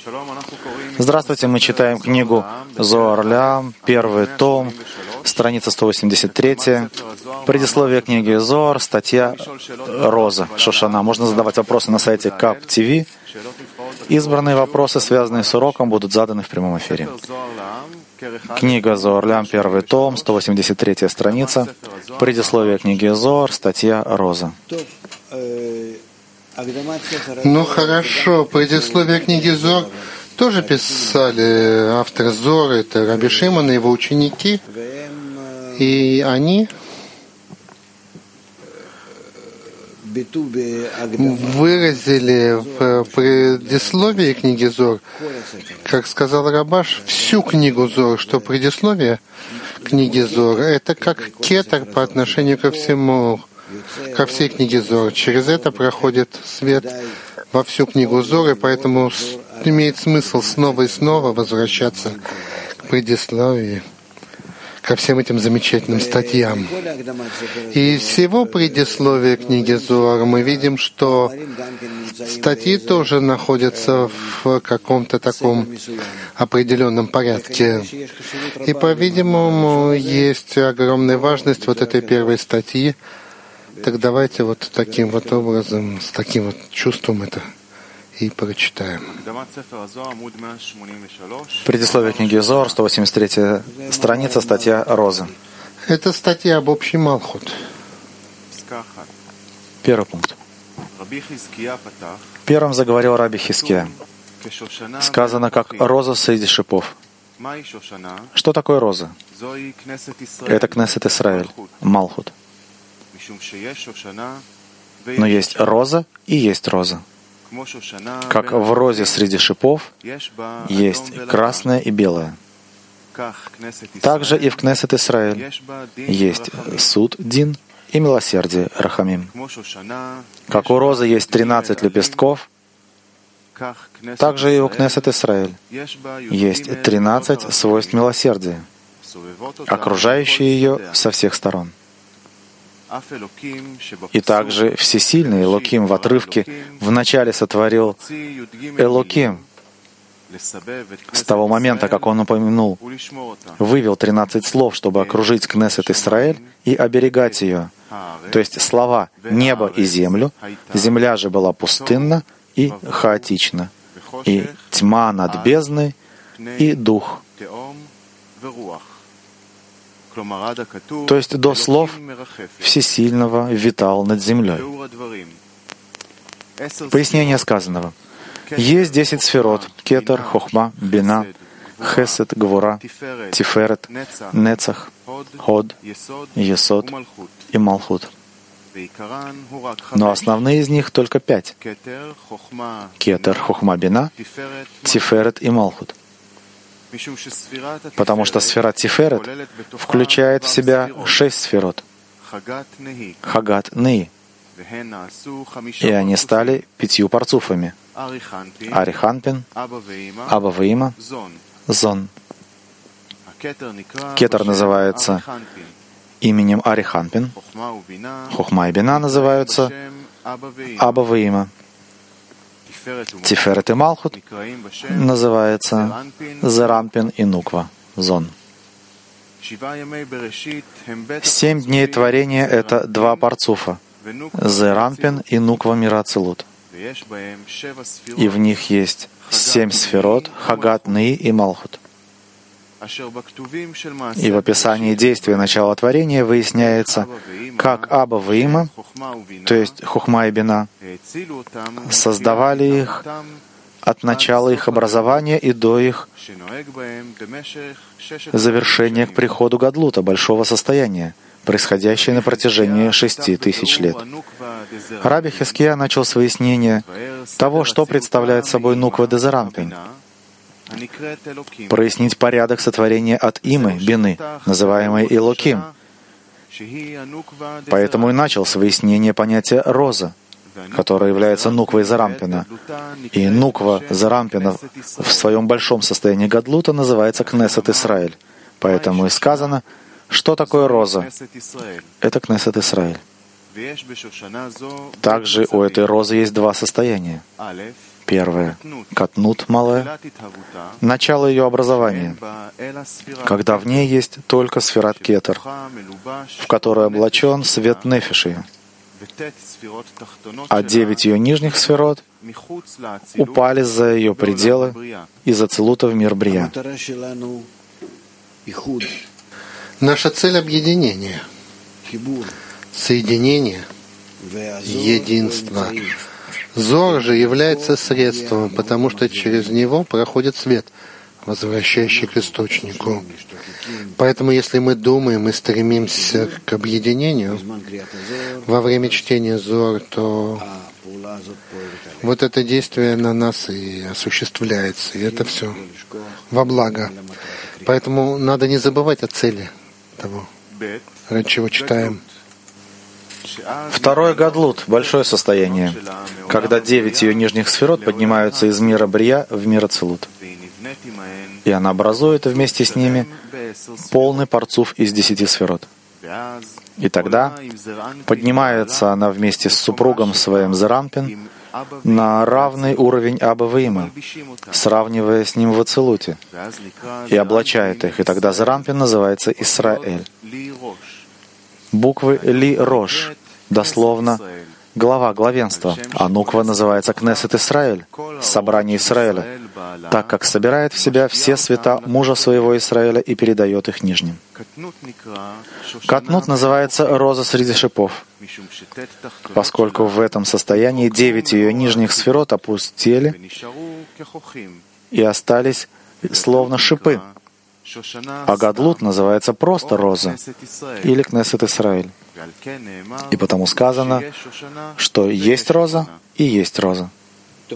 Здравствуйте, мы читаем книгу Зоар Леам, первый том, страница 183, предисловие книги Зоар, статья «Роза» Шошана. Можно задавать вопросы на сайте КАП ТВ. Избранные вопросы, связанные с уроком, будут заданы в прямом эфире. Книга Зоар Леам, первый том, 183 страница, предисловие книги Зоар, статья «Роза». Ну хорошо, предисловие книги Зоар тоже писали авторы Зоар, это Раби Шимон и его ученики, и они выразили в предисловии книги Зоар, как сказал Рабаш, всю книгу Зоар, что предисловие книги Зоар — это как кетер по отношению ко всему, ко всей книге Зоар. Через это проходит свет во всю книгу Зоар, и поэтому имеет смысл снова и снова возвращаться к предисловию, ко всем этим замечательным статьям. И из всего предисловия книги Зоар мы видим, что статьи тоже находятся в каком-то таком определенном порядке. И, по-видимому, есть огромная важность вот этой первой статьи. Так давайте вот таким вот образом, с таким вот чувством это и прочитаем. Предисловие книги Зоар, 183 страница, статья «Роза». Это статья об общей Малхут. Первый пункт. Первым заговорил Раби Хиския. Сказано, как роза среди шипов. Что такое роза? Это Кнесет Исраэль, Малхут. Но есть роза и есть роза. Как в розе среди шипов есть красное и белое. Также и в Кнесет Исраэль есть суд, дин и милосердие, рахамим. Как у розы есть 13 лепестков, также и у Кнесет Исраэль есть 13 свойств милосердия, окружающие ее со всех сторон. И также Всесильный Элоким в отрывке вначале сотворил Элоким. С того момента, как он упомянул, вывел 13 слов, чтобы окружить Кнесет Исраэль и оберегать ее. То есть слова «небо» и «землю», земля же была пустынна и хаотична, и тьма над бездной, и дух. То есть до слов Всесильного витал над землей. Пояснение сказанного. Есть 10 сферот — кетер, хохма, бина, хесед, гвура, тиферет, нецах, ход, есод и малхут. Но основные из них только 5. Кетер, хохма, бина, тиферет и малхут. Потому что сфера Тиферет включает в себя 6 сферот. Хагат Неи. И они стали 5 парцуфами. Ариханпин, Аба Ваима, Зон. Кетер называется именем Ариханпин. Хохма и Бина называются Аба Ваима. Тиферет и Малхут называется Зерампин и Нуква, Зон. 7 дней творения — это 2 парцуфа, Зерампин и Нуква мира Ацилут. И в них есть 7 сферот, Хагат, Неи и Малхут. И в описании действия начала творения выясняется, как Аба Ваима, то есть Хохма и Бина, создавали их от начала их образования и до их завершения к приходу Гадлута, большого состояния, происходящее на протяжении 6000 лет. Раби Хиския начал с выяснения того, что представляет собой Нуква де Зерампин, прояснить порядок сотворения от Имы, Бины, называемой Элоким. Поэтому и начал с выяснения понятия «роза», которая является Нуквой Зерампина. И Нуква Зерампина в своем большом состоянии Гадлута называется Кнесет Исраэль. Поэтому и сказано, что такое роза. Это Кнесет Исраэль. Также у этой розы есть 2 состояния. Первое — катнут малая, начало ее образования, когда в ней есть только сферат кетер, в которой облачен свет нефиши, а 9 ее нижних сферот упали за ее пределы из ацилута в мир брия. Наша цель — объединение, соединение, единство. Зор же является средством, потому что через него проходит свет, возвращающий к источнику. Поэтому, если мы думаем и стремимся к объединению во время чтения Зор, то вот это действие на нас и осуществляется, и это все во благо. Поэтому надо не забывать о цели того, ради чего читаем. Второй гадлут — большое состояние, когда 9 ее нижних сферот поднимаются из мира брия в мир ацилут. И она образует вместе с ними полный парцуф из 10 сферот. И тогда поднимается она вместе с супругом своим Зеранпин на равный уровень Аба Ваима, сравнивая с ним в ацилуте, и облачает их. И тогда Зеранпин называется Исраэль. Буквы Ли Рош, дословно глава, главенства, а нуква называется Кнесет Исраэль, собрание Исраэля, так как собирает в себя все света мужа своего Исраэля и передает их нижним. Катнут называется роза среди шипов, поскольку в этом состоянии 9 ее нижних сферот опустели и остались словно шипы. А гадлут называется просто роза или Кнесет Исраэль. И потому сказано, что есть роза и есть роза. То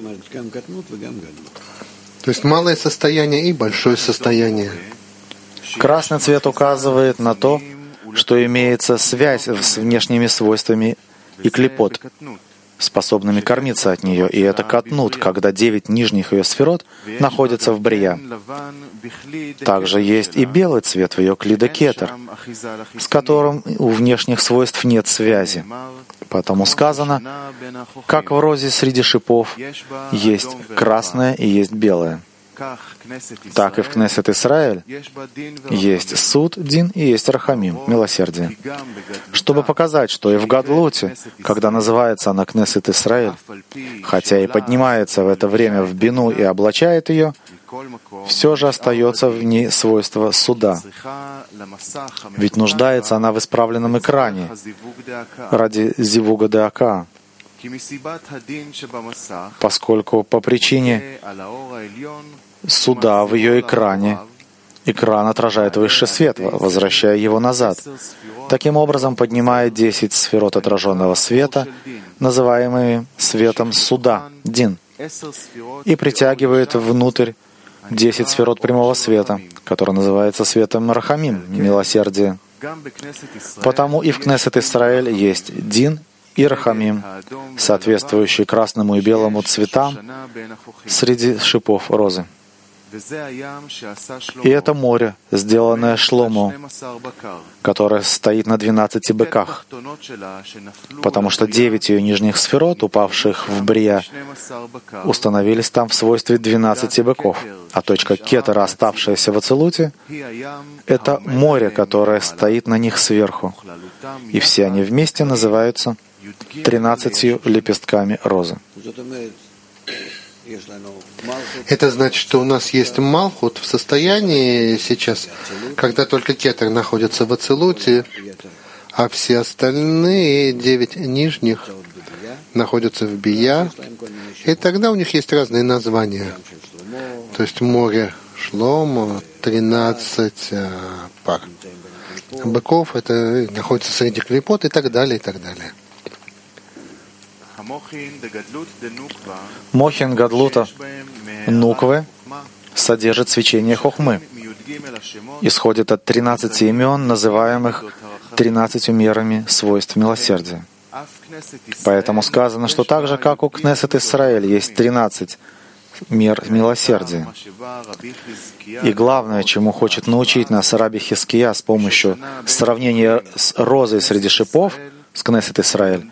есть малое состояние и большое состояние. Красный цвет указывает на то, что имеется связь с внешними свойствами и клипот, способными кормиться от нее, и это катнут, когда 9 нижних ее сферот находятся в брия. Также есть и белый цвет в ее клида кетер, с которым у внешних свойств нет связи. Потому сказано, как в розе среди шипов есть красное и есть белое, так и в Кнесет Исраэль есть суд, дин и есть рахамим, милосердие. Чтобы показать, что и в Гадлуте, когда называется она Кнесет Исраэль, хотя и поднимается в это время в бину и облачает ее, все же остается в ней свойство суда. Ведь нуждается она в исправленном экране ради зивуга де ака, поскольку по причине суда в ее экране экран отражает высший свет, возвращая его назад. Таким образом, поднимает 10 сферот отраженного света, называемые светом суда, дин, и притягивает внутрь 10 сферот прямого света, который называется светом рахамим, милосердие. Потому и в Кнесет Исраэль есть дин и рахамим, соответствующие красному и белому цветам среди шипов розы. И это море, сделанное Шломо, которое стоит на 12 быках, потому что 9 ее нижних сферот, упавших в брия, установились там в свойстве 12 быков, а точка кетера, оставшаяся в ацилуте, это море, которое стоит на них сверху, и все они вместе называются 13 лепестками розы. Это значит, что у нас есть Малхут в состоянии сейчас, когда только кетер находится в ацилуте, а все остальные 9 нижних находятся в бия, и тогда у них есть разные названия. То есть море Шломо, 13 пар быков, это находится среди клипот и так далее, и так далее. Мохин Гадлута Нуквы содержит свечение Хохмы, исходит от 13 имен, называемых 13 мерами свойств милосердия. Поэтому сказано, что так же, как у Кнесет Исраэль есть 13 мер милосердия. И главное, чему хочет научить нас Раби Хиския с помощью сравнения с розой среди шипов, с Кнессет Исраэль,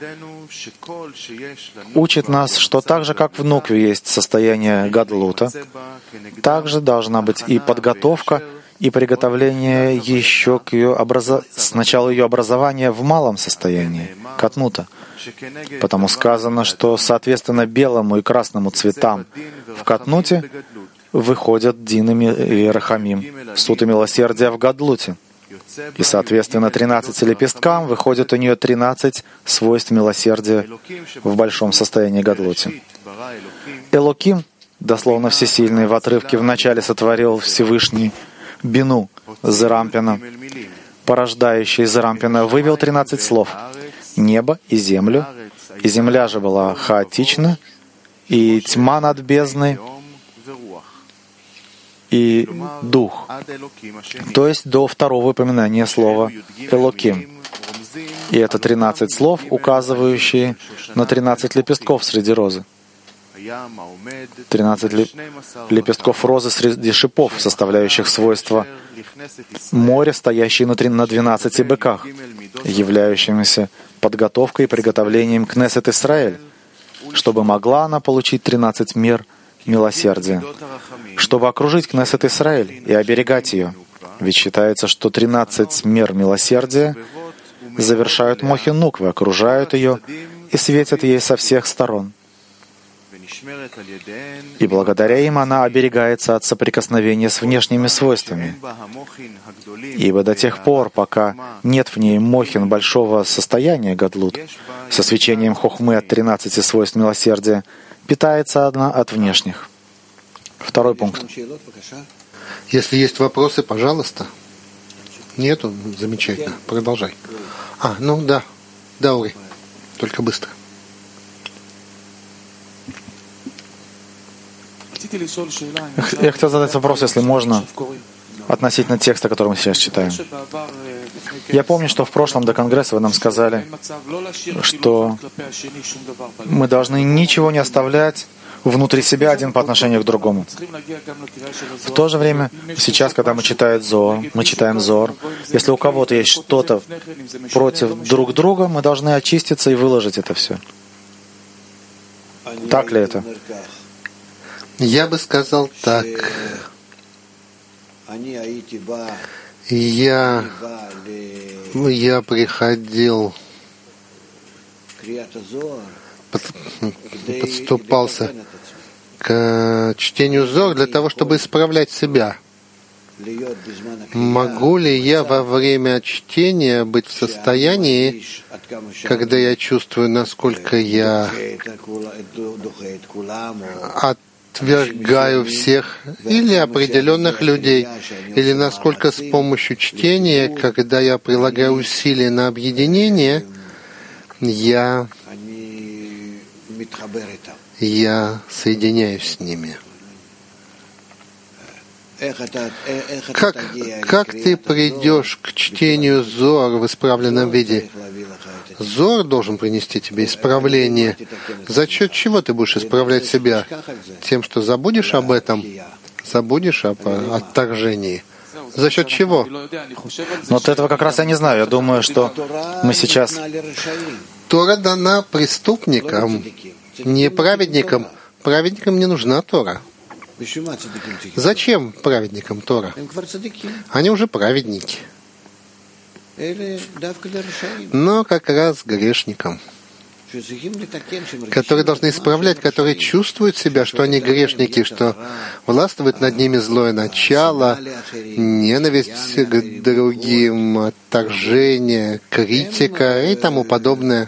учит нас, что так же, как в нукве есть состояние гадлута, также должна быть и подготовка, и приготовление еще к ее сначала ее образования в малом состоянии, катнута. Потому сказано, что соответственно белому и красному цветам в катнуте выходят дин и рахамим, суд и милосердие в гадлуте. И, соответственно, 13 лепесткам выходит у нее 13 свойств милосердия в большом состоянии гадлуте. Элоким, дословно всесильный, в отрывке «Вначале сотворил Всевышний Бину Зерампина», порождающий Зерампина, вывел 13 слов: «Небо и землю, и земля же была хаотична, и тьма над бездной, и дух». То есть до второго упоминания слова «элоким». И это 13 слов, указывающие на 13 лепестков среди розы. 13 лепестков розы среди шипов, составляющих свойства моря, стоящие на 12 быках, являющимися подготовкой и приготовлением Кнессет Исраэль, чтобы могла она получить 13 мер милосердия, чтобы окружить Кнессет Исраэль и оберегать ее. Ведь считается, что 13 мер милосердия завершают мохи нуквы, окружают ее и светят ей со всех сторон. И благодаря им она оберегается от соприкосновения с внешними свойствами. Ибо до тех пор, пока нет в ней мохин большого состояния гадлут, со свечением хохмы от 13 свойств милосердия, питается одна от внешних. Второй пункт. Если есть вопросы, пожалуйста. Нету? Замечательно. Продолжай. Да, Ури. Только быстро. Я хотел задать вопрос, если можно, относительно текста, который мы сейчас читаем. Я помню, что в прошлом до Конгресса вы нам сказали, что мы должны ничего не оставлять внутри себя один по отношению к другому. В то же время, сейчас, когда мы читаем Зоар, если у кого-то есть что-то против друг друга, мы должны очиститься и выложить это все. Так ли это? Я бы сказал так. Я приходил, подступался к чтению Зоар для того, чтобы исправлять себя. Могу ли я во время чтения быть в состоянии, когда я чувствую, насколько я отвергаю всех или определенных людей, или насколько с помощью чтения, когда я прилагаю усилия на объединение, я соединяюсь с ними. Как ты придешь к чтению Зоар в исправленном виде? Зоар должен принести тебе исправление. За счет чего ты будешь исправлять себя? Тем, что забудешь об этом? Забудешь об отторжении? За счет чего? Вот этого как раз я не знаю. Я думаю, что мы сейчас... Тора дана преступникам, не праведникам. Праведникам не нужна Тора. Зачем праведникам Тора? Они уже праведники. Но как раз грешникам, которые должны исправлять, которые чувствуют себя, что они грешники, что властвует над ними злое начало, ненависть к другим, отторжение, критика и тому подобное.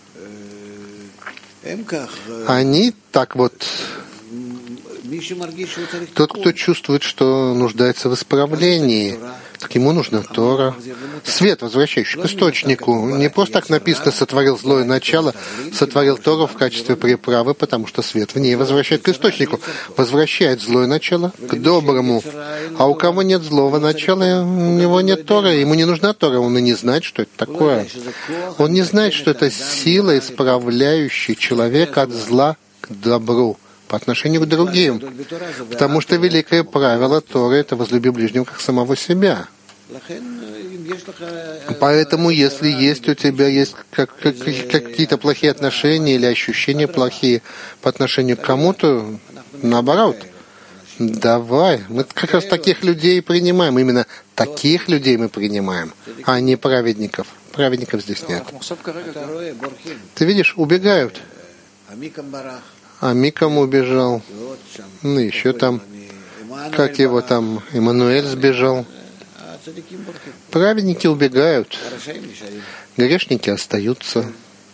Они так вот... Тот, кто чувствует, что нуждается в исправлении, так ему нужна Тора. Свет, возвращающий к источнику. Не просто так написано «сотворил злое начало», сотворил Тору в качестве приправы, потому что свет в ней возвращает к источнику. Возвращает злое начало к доброму. А у кого нет злого начала, у него нет Торы, ему не нужна Тора, он и не знает, что это такое. Он не знает, что это сила, исправляющая человека от зла к добру по отношению к другим. Потому что великое правило Торы — это возлюби ближнего как самого себя. Поэтому, если есть у тебя есть какие-то плохие отношения или ощущения плохие по отношению к кому-то, наоборот, давай. Мы как раз таких людей принимаем. Именно таких людей мы принимаем, а не праведников. Праведников здесь нет. Ты видишь, убегают. А Микам убежал. Ну, еще там, как его там, Иммануэль сбежал. Праведники убегают. Грешники остаются.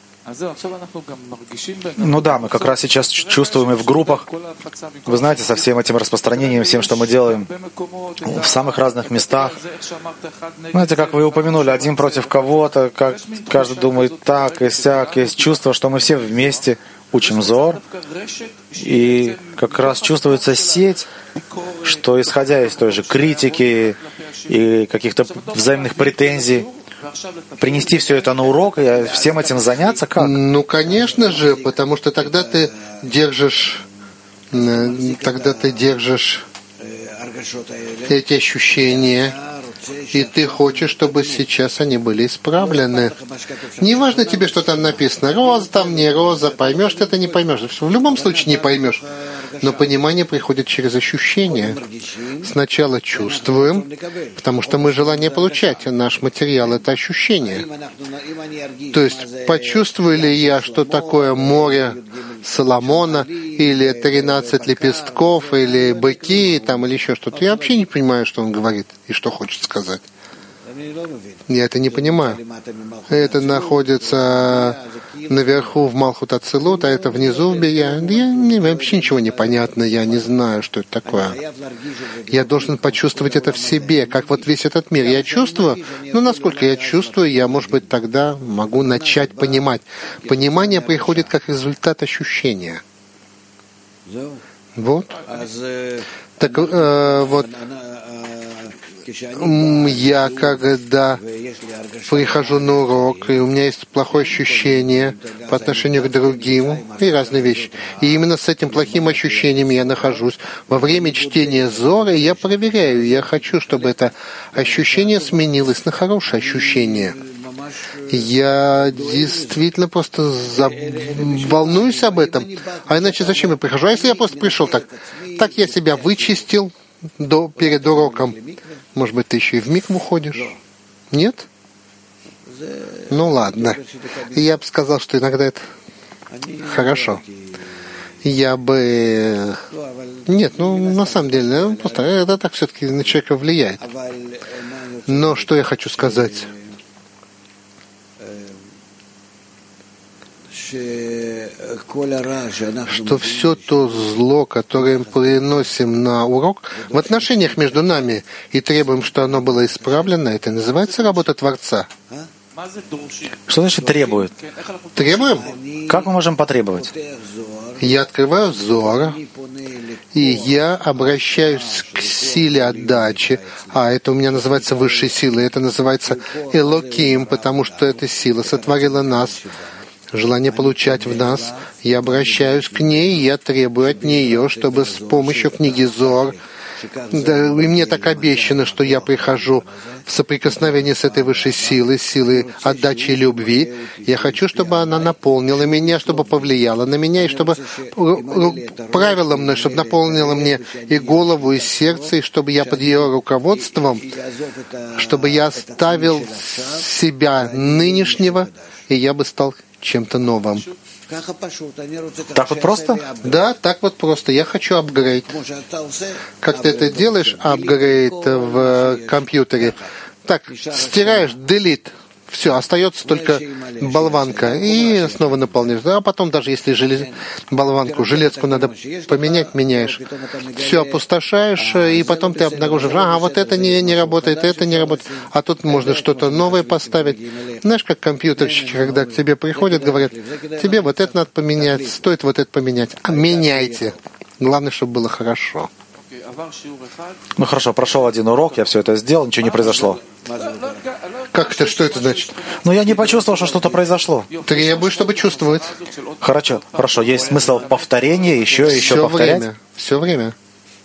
Ну да, мы как раз сейчас чувствуем и в группах, вы знаете, со всем этим распространением, всем, что мы делаем в самых разных местах. Знаете, как вы упомянули, один против кого-то, как каждый думает так и сяк, есть чувство, что мы все вместе учим Зоар, и как раз чувствуется сеть, что исходя из той же критики и каких-то взаимных претензий, принести все это на урок и всем этим заняться как? Ну, конечно же, потому что тогда ты держишь эти ощущения, и ты хочешь, чтобы сейчас они были исправлены. Не важно тебе, что там написано, роза там, не роза, поймешь ты это, не поймешь. В любом случае не поймешь. Но понимание приходит через ощущение. Сначала чувствуем, потому что мы желание получать, а наш материал — это ощущение. То есть, почувствую ли я, что такое море Соломона, или 13 лепестков, или быки, там, или еще что-то. Я вообще не понимаю, что он говорит и что хочет сказать. Я это не понимаю. Это находится наверху в Малхут Ацилут, а это внизу в Бия. Вообще ничего не понятно, я не знаю, что это такое. Я должен почувствовать это в себе, как вот весь этот мир. Я чувствую, насколько я чувствую, я, может быть, тогда могу начать понимать. Понимание приходит как результат ощущения. Вот. Так вот. Я когда прихожу на урок, и у меня есть плохое ощущение по отношению к другим, и разные вещи. И именно с этим плохим ощущением я нахожусь. Во время чтения Зора я проверяю, я хочу, чтобы это ощущение сменилось на хорошее ощущение. Я действительно просто волнуюсь об этом. А иначе зачем я прихожу? А если я просто пришел так я себя вычистил перед уроком. Может быть, ты еще и в микву ходишь? Нет? Ну ладно. Я бы сказал, что иногда это хорошо. Я бы... Нет, на самом деле, просто это так все-таки на человека влияет. Но что я хочу сказать? Что все то зло, которое мы приносим на урок, в отношениях между нами и требуем, что оно было исправлено, это называется работа Творца. Что значит требует? Требуем? Как мы можем потребовать? Я открываю Зоар, и я обращаюсь к силе отдачи, а это у меня называется высшей силой, это называется Элоким, потому что эта сила сотворила нас, желание получать в нас, я обращаюсь к ней, я требую от нее, чтобы с помощью книги Зоар, и мне так обещано, что я прихожу в соприкосновение с этой высшей силой, силой отдачи и любви. Я хочу, чтобы она наполнила меня, чтобы повлияла на меня, и чтобы правила мной, чтобы наполнила мне и голову, и сердце, и чтобы я под ее руководством, чтобы я оставил себя нынешнего, и я бы стал чем-то новым. Так вот просто? Да, так вот просто. Я хочу апгрейд. Как ты это делаешь, апгрейд в компьютере? Так, стираешь, delete. Все, остается только болванка. И снова наполнишь. А потом, даже если болванку, железку надо поменять, меняешь. Все опустошаешь, и потом ты обнаружишь, вот это не работает, это не работает. А тут можно что-то новое поставить. Знаешь, как компьютерщики, когда к тебе приходят, говорят, тебе вот это надо поменять, стоит вот это поменять. Меняйте. Главное, чтобы было хорошо. Ну хорошо, прошел один урок, я все это сделал, ничего не произошло. Как это? Что это значит? Но я не почувствовал, что что-то произошло. Требую, чтобы чувствовать. Хорошо. Есть смысл повторения, еще повторять? Все время.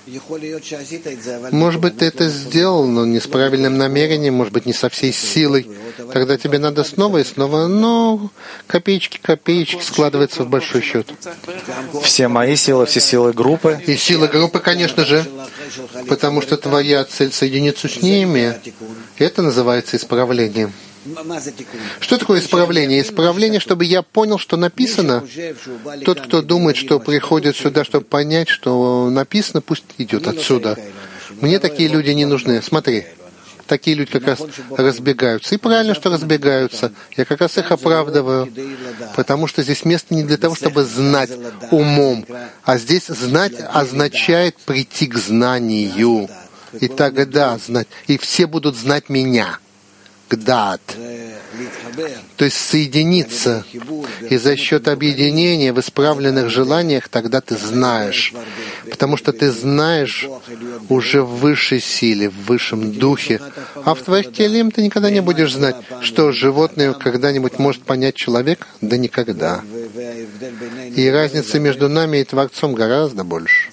Может быть, ты это сделал, но не с правильным намерением, может быть, не со всей силой. Тогда тебе надо снова и снова, но копеечки складываются в большой счет. Все мои силы, все силы группы. И силы группы, конечно же, потому что твоя цель соединиться с ними, это называется исправлением. Что такое исправление? Исправление, чтобы я понял, что написано. Тот, кто думает, что приходит сюда, чтобы понять, что написано, пусть идет отсюда. Мне такие люди не нужны. Смотри, такие люди как раз разбегаются. И правильно, что разбегаются. Я как раз их оправдываю. Потому что здесь место не для того, чтобы знать умом. А здесь знать означает прийти к знанию. И тогда знать. И все будут знать меня. Гдат, то есть соединиться, и за счет объединения в исправленных желаниях тогда ты знаешь, потому что ты знаешь уже в высшей силе, в высшем духе, а в твоих телем ты никогда не будешь знать, что животное когда-нибудь может понять человека, да никогда. И разница между нами и Творцом гораздо больше.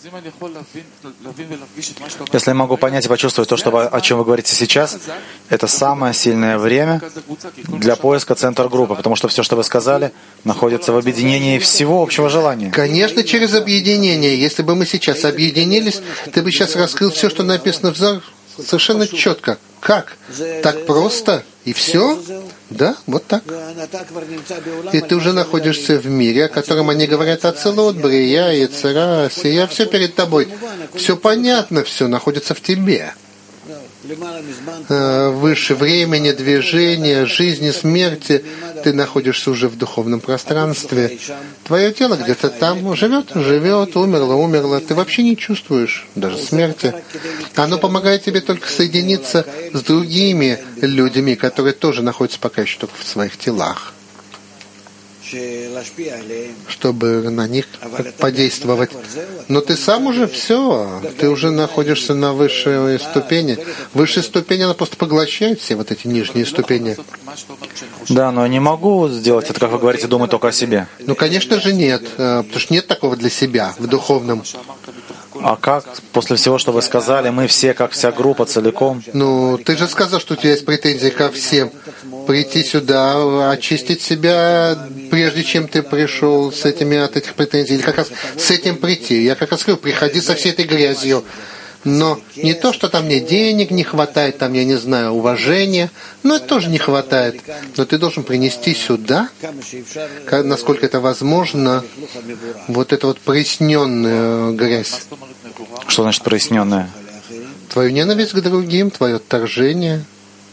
Если я могу понять и почувствовать то, о чем вы говорите сейчас, это самое сильное время для поиска центра группы, потому что все, что вы сказали, находится в объединении всего общего желания. Конечно, через объединение. Если бы мы сейчас объединились, ты бы сейчас раскрыл все, что написано в Зоар, совершенно четко. Как? Так просто? И все? Да, вот так. И ты уже находишься в мире, о котором они говорят Ацелот, Брия, Ецера, Сия, все перед тобой. Все понятно, все находится в тебе. Выше времени, движения, жизни, смерти, ты находишься уже в духовном пространстве. Твое тело где-то там живет, умерло. Ты вообще не чувствуешь даже смерти. Оно помогает тебе только соединиться с другими людьми, которые тоже находятся пока еще только в своих телах, чтобы на них подействовать. Но ты сам уже все, ты уже находишься на высшей ступени. Высшая ступень, она просто поглощает все вот эти нижние ступени. Да, но я не могу сделать это, как вы говорите, думать только о себе. Ну, конечно же, нет, потому что нет такого для себя в духовном. А как, после всего, что вы сказали, мы все, как вся группа целиком? Ну, ты же сказал, что у тебя есть претензии ко всем. Прийти сюда, очистить себя, прежде чем ты пришел с этими от этих претензий. Или как раз с этим прийти. Я как раз говорю, приходи со всей этой грязью. Но не то, что там мне денег не хватает, там, я не знаю, уважения, но это тоже не хватает. Но ты должен принести сюда, насколько это возможно, вот эту вот проясненную грязь. Что значит проясненная? Твою ненависть к другим, твое отторжение.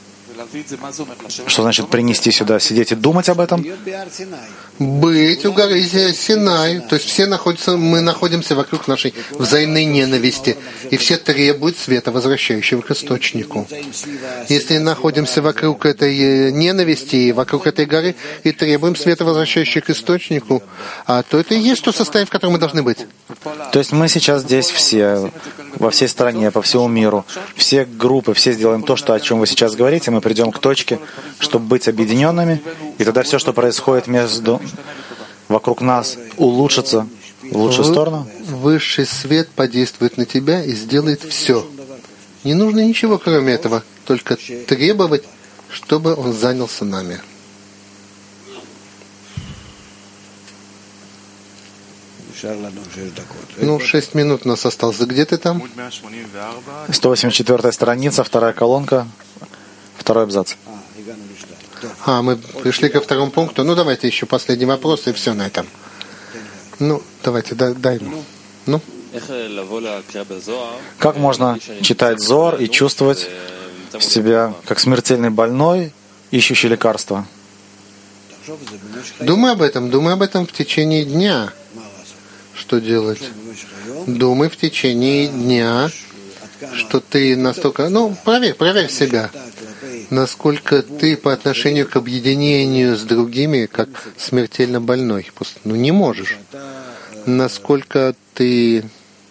Что значит принести сюда, сидеть и думать об этом? Быть у горы Синай. То есть мы находимся вокруг нашей взаимной ненависти. И все требуют света, возвращающего к источнику. Если находимся вокруг этой ненависти и вокруг этой горы, и требуем света, возвращающего к источнику, то это и есть то состояние, в котором мы должны быть. То есть мы сейчас здесь все, во всей стране, по всему миру, все группы, все сделаем то, о чем вы сейчас говорите, мы придем к точке, чтобы быть объединенными, и тогда все, что происходит вокруг нас, улучшится в лучшую сторону. Высший свет подействует на тебя и сделает все. Не нужно ничего, кроме этого, только требовать, чтобы он занялся нами. Ну, 6 минут у нас осталось. Где ты там? 184 страница, 2 колонка, 2 абзац. Мы пришли ко 2 пункту. Ну, давайте еще последний вопрос, и все на этом. Ну, давайте, дай ему. Ну? Как можно читать Зоар и чувствовать себя как смертельный больной, ищущий лекарства? Думай об этом в течение дня. Что делать? Думай в течение дня, что ты настолько... проверь себя. Насколько ты по отношению к объединению с другими, как смертельно больной. Не можешь. Насколько ты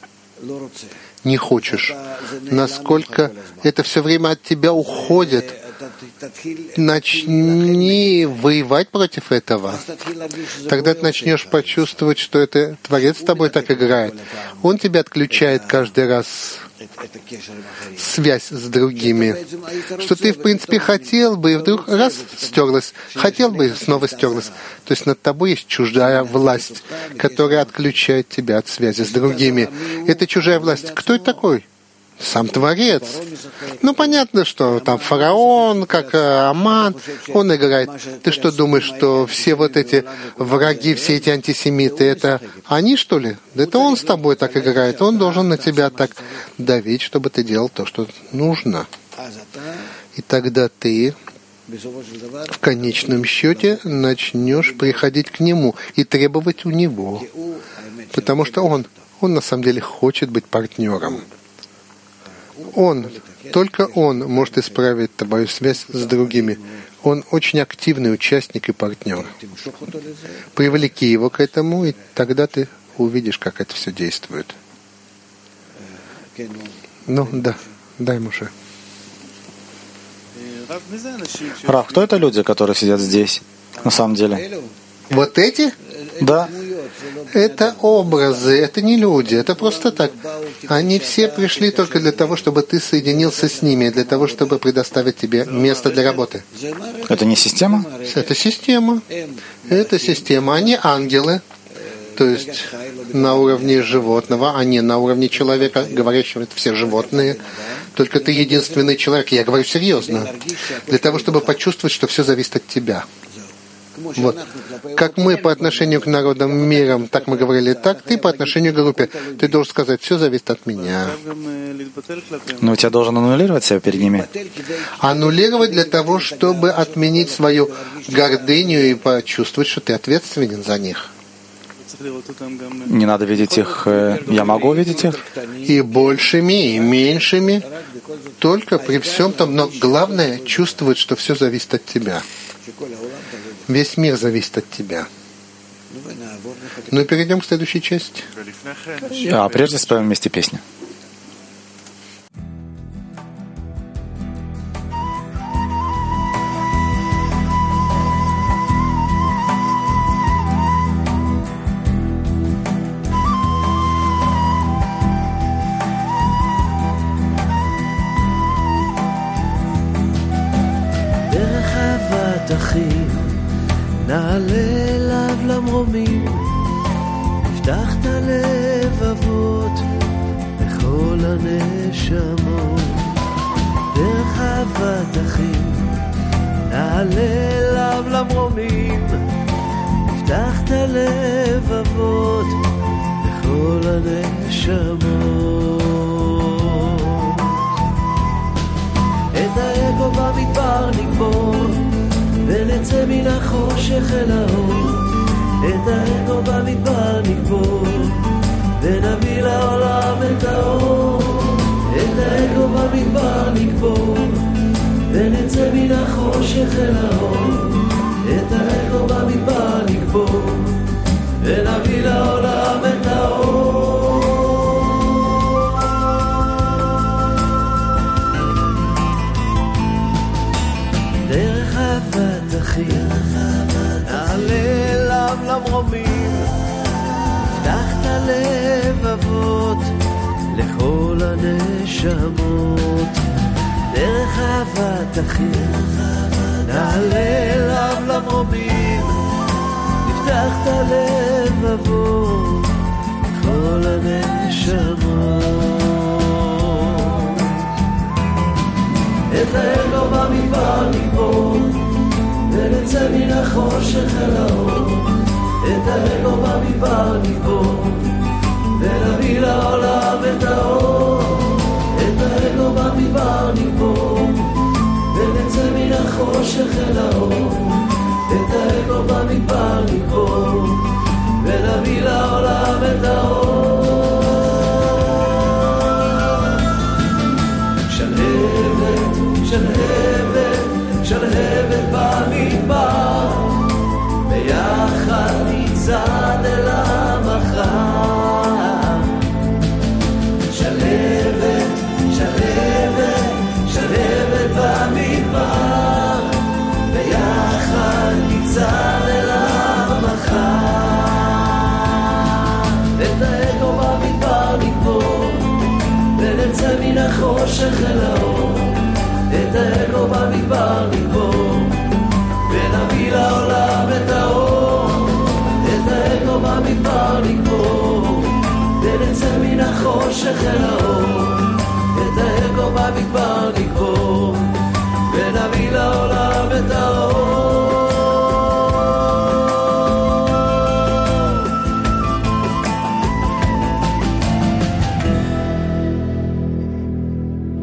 не хочешь. Насколько это все время от тебя уходит. начни воевать против этого. Тогда ты начнешь почувствовать, что это Творец с тобой так играет. Он тебя отключает каждый раз связь с другими. Что ты, в принципе, хотел бы, и вдруг раз стерлась, хотел бы, и снова стерлась. То есть над тобой есть чужая власть, которая отключает тебя от связи с другими. Это чужая власть. Кто это такой? Сам Творец. Ну, понятно, что там фараон, как Аман, он играет. Ты что думаешь, что все вот эти враги, все эти антисемиты, это они, что ли? Да это он с тобой так играет. Он должен на тебя так давить, чтобы ты делал то, что нужно. И тогда ты в конечном счете начнешь приходить к нему и требовать у него. Потому что он на самом деле хочет быть партнером. Только он может исправить твою связь с другими. Он очень активный участник и партнер. Привлеки его к этому, и тогда ты увидишь, как это все действует. Ну, да, дай Моше. Рав, кто это люди, которые сидят здесь, на самом деле? Вот эти? Да. Это образы, это не люди, это просто так. Они все пришли только для того, чтобы ты соединился с ними, для того, чтобы предоставить тебе место для работы. Это не система? Это система. Это система. Они ангелы, то есть на уровне животного, а не на уровне человека, говорящего, это все животные. Только ты единственный человек, я говорю серьезно, для того, чтобы почувствовать, что все зависит от тебя. Вот. Как мы по отношению к народам миром, так мы говорили, так ты по отношению к группе. Ты должен сказать, все зависит от меня. Но у тебя должен аннулировать себя перед ними. Аннулировать для того, чтобы отменить свою гордыню и почувствовать, что ты ответственен за них. Не надо видеть их, я могу видеть их. И большими, и меньшими, только при всем том, но главное чувствовать, что все зависит от тебя. Весь мир зависит от тебя. Ну и перейдем к следующей части. А прежде споем вместе песню. נעלה אליו למרומים, נפתח את הלבבות לכל הנשמות. דרך אהבת אחים, נעלה אליו למרומים, נפתח את הלבבות לכל הנשמות. את האגו במדבר נגמור, ונצא מן החושך אל האור. את האגו במדבר נגבור, ונביא לעולם את האור. את האגו במדבר נגבור, ונצא מן החושך אל האור. את האגו במדבר נגבור, ונביא לעולם את האור. דרך אהבת אחים, נעלה אליו למרומים, נפתח את הלבבות לכל הנשמות. דרך אהבת אחים, נעלה אליו למרומים, נפתח את הלבבות לכל הנשמות. את האגו במדבר נגבור, ונצא מן החושך אל האור. את האגו במדבר נגבור, ונביא לעולם את האור. את האגו במדבר נגבור, ונצא מן החושך אל האור. את האגו במדבר נגבור, ונביא לעולם את האור. שלהבת, שלהבת, שלהבת במדבר, ביחד נצעד אל המחר. שלהבת, שלהבת, שלהבת במדבר, החושך אל האור, את האגו במדבר נקבור, ונביא לעולם את האור, את האגו במדבר נקבור, ונצא מן החושך אל האור, את האגו במדבר נקבור.